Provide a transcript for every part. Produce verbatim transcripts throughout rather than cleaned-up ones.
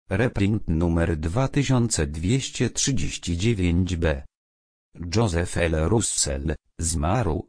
Reprint numer dwa tysiące dwieście trzydzieści dziewięć b. Joseph L. Russell, zmarł.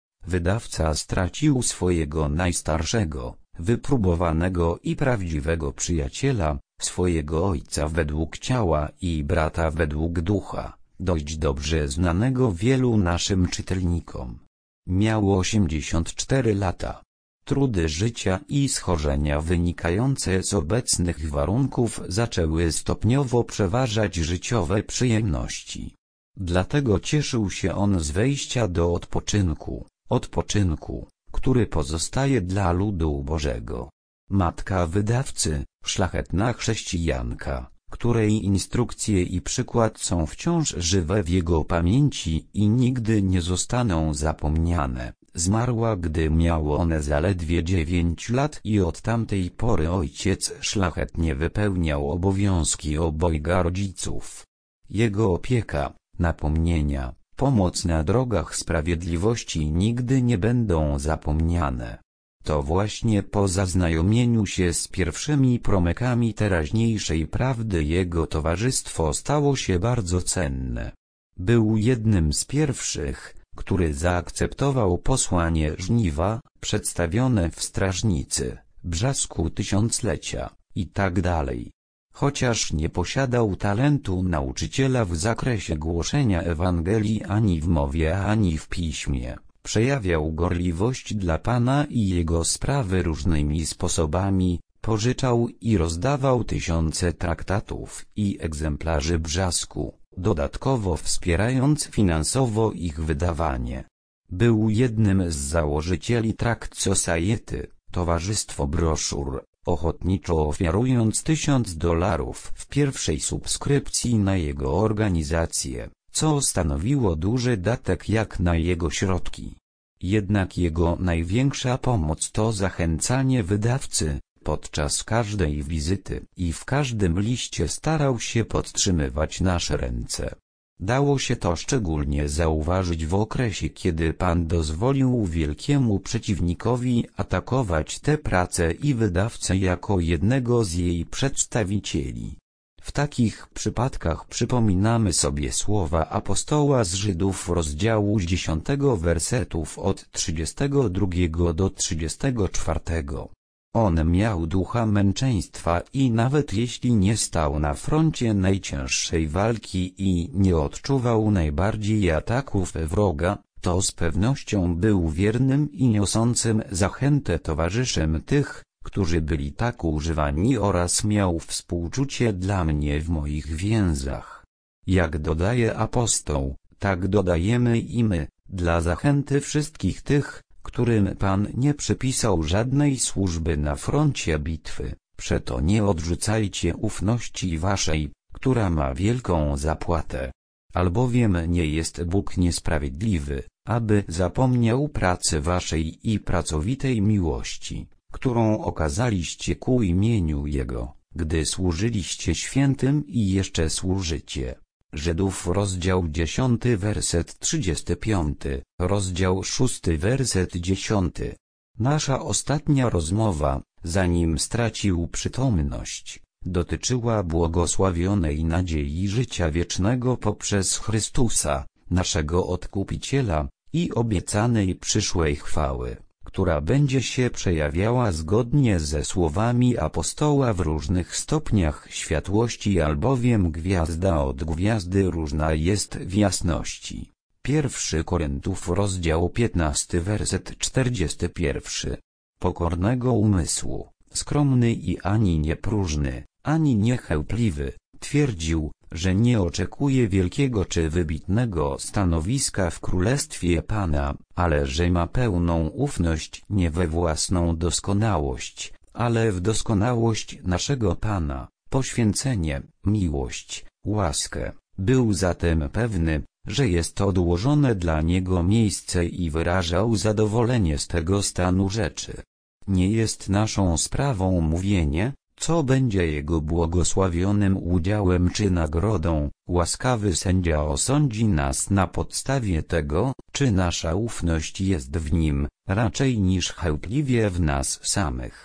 Wydawca stracił swojego najstarszego, wypróbowanego i prawdziwego przyjaciela, swojego ojca według ciała i brata według ducha, dość dobrze znanego wielu naszym czytelnikom. Miał osiemdziesiąt cztery lata. Trudy życia i schorzenia wynikające z obecnych warunków zaczęły stopniowo przeważać życiowe przyjemności. Dlatego cieszył się on z wejścia do odpoczynku, odpoczynku, który pozostaje dla ludu Bożego. Matka wydawcy, szlachetna chrześcijanka, której instrukcje i przykład są wciąż żywe w jego pamięci i nigdy nie zostaną zapomniane, zmarła, gdy miało one zaledwie dziewięć lat i od tamtej pory ojciec szlachetnie wypełniał obowiązki obojga rodziców. Jego opieka, napomnienia, pomoc na drogach sprawiedliwości nigdy nie będą zapomniane. To właśnie po zaznajomieniu się z pierwszymi promykami teraźniejszej prawdy jego towarzystwo stało się bardzo cenne. Był jednym z pierwszych, który zaakceptował posłanie żniwa, przedstawione w Strażnicy, Brzasku Tysiąclecia, i tak dalej. Chociaż nie posiadał talentu nauczyciela w zakresie głoszenia Ewangelii ani w mowie, ani w piśmie, przejawiał gorliwość dla Pana i Jego sprawy różnymi sposobami, pożyczał i rozdawał tysiące traktatów i egzemplarzy Brzasku, dodatkowo wspierając finansowo ich wydawanie. Był jednym z założycieli Tract Society, towarzystwo broszur, ochotniczo ofiarując tysiąc dolarów w pierwszej subskrypcji na jego organizację, co stanowiło duży datek jak na jego środki. Jednak jego największa pomoc to zachęcanie wydawcy. Podczas każdej wizyty i w każdym liście starał się podtrzymywać nasze ręce. Dało się to szczególnie zauważyć w okresie, kiedy Pan dozwolił wielkiemu przeciwnikowi atakować tę pracę i wydawcę jako jednego z jej przedstawicieli. W takich przypadkach przypominamy sobie słowa apostoła z Żydów rozdziału dziesiątego wersetów od trzydziestego drugiego do trzydziestego czwartego. On miał ducha męczeństwa i nawet jeśli nie stał na froncie najcięższej walki i nie odczuwał najbardziej ataków wroga, to z pewnością był wiernym i niosącym zachętę towarzyszem tych, którzy byli tak używani, oraz miał współczucie dla mnie w moich więzach. Jak dodaje apostoł, tak dodajemy i my, dla zachęty wszystkich tych, którym Pan nie przypisał żadnej służby na froncie bitwy. Przeto nie odrzucajcie ufności waszej, która ma wielką zapłatę. Albowiem nie jest Bóg niesprawiedliwy, aby zapomniał pracy waszej i pracowitej miłości, którą okazaliście ku imieniu Jego, gdy służyliście świętym i jeszcze służycie. Żydów rozdział dziesiąty werset trzydziesty piąty, rozdział szósty werset dziesiąty. Nasza ostatnia rozmowa, zanim stracił przytomność, dotyczyła błogosławionej nadziei życia wiecznego poprzez Chrystusa, naszego Odkupiciela, i obiecanej przyszłej chwały, która będzie się przejawiała zgodnie ze słowami apostoła w różnych stopniach światłości, albowiem gwiazda od gwiazdy różna jest w jasności. Pierwszy Koryntiów rozdział piętnasty werset czterdziesty pierwszy. Pokornego umysłu, skromny i ani nie próżny, ani niechełpliwy, twierdził, że nie oczekuje wielkiego czy wybitnego stanowiska w Królestwie Pana, ale że ma pełną ufność nie we własną doskonałość, ale w doskonałość naszego Pana, poświęcenie, miłość, łaskę. Był zatem pewny, że jest odłożone dla niego miejsce i wyrażał zadowolenie z tego stanu rzeczy. Nie jest naszą sprawą mówienie, co będzie jego błogosławionym udziałem czy nagrodą. Łaskawy sędzia osądzi nas na podstawie tego, czy nasza ufność jest w Nim, raczej niż chełpliwie w nas samych.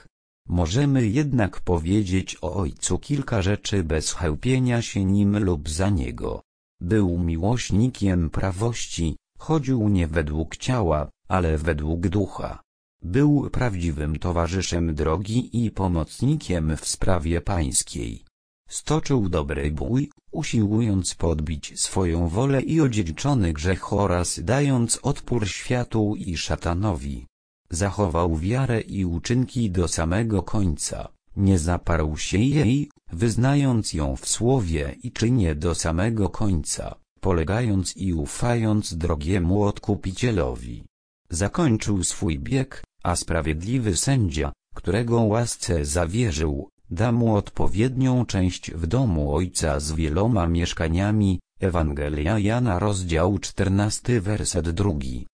Możemy jednak powiedzieć o ojcu kilka rzeczy bez chełpienia się nim lub za niego. Był miłośnikiem prawości, chodził nie według ciała, ale według ducha. Był prawdziwym towarzyszem drogi i pomocnikiem w sprawie pańskiej. Stoczył dobry bój, usiłując podbić swoją wolę i odziedziczony grzech oraz dając odpór światu i szatanowi. Zachował wiarę i uczynki do samego końca, nie zaparł się jej, wyznając ją w słowie i czynie do samego końca, polegając i ufając drogiemu Odkupicielowi. Zakończył swój bieg, a sprawiedliwy sędzia, którego łasce zawierzył, da mu odpowiednią część w domu Ojca z wieloma mieszkaniami. Ewangelia Jana rozdział czternasty werset drugi.